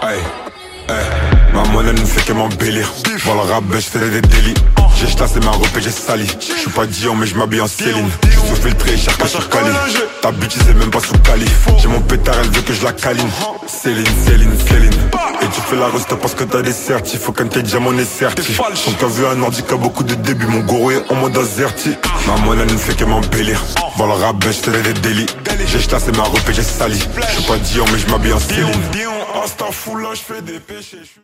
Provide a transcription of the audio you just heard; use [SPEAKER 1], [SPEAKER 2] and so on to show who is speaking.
[SPEAKER 1] Aïe, ma monnaie ne fait que m'embellir. Dans le rap, je fais des délits. J'ai chassé ma robe et j'ai sali. J'suis pas Dion mais j'm'habille en Céline. Sous filtré, cher qu'à sur Cali. Ta bitch c'est même pas sous Cali. J'ai mon pétard, elle veut que je la câline. Céline. Et tu fais la reste parce que t'as des certifs. Faut qu'un t'ait déjà mon est certif. Ton cas vu un ordi qui a beaucoup de débuts. Mon goro est en mode azerti. Ma monnaie ne fait que m'embellir. Dans le rap, je fais des délits. J'ai chassé ma robe et j'ai sali. J'suis pas Dion mais j'm'habille en Céline. Insta fou là, j'fais des péchés.